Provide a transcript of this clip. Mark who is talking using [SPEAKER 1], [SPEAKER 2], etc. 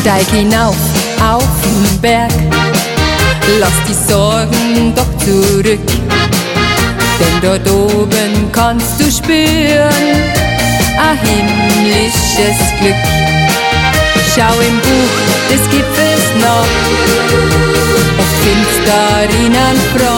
[SPEAKER 1] Steig hinauf auf den Berg, lass die Sorgen doch zurück, denn dort oben kannst du spüren ein himmlisches Glück. Schau im Buch des Gipfels nach, oft findest darin ein Freund,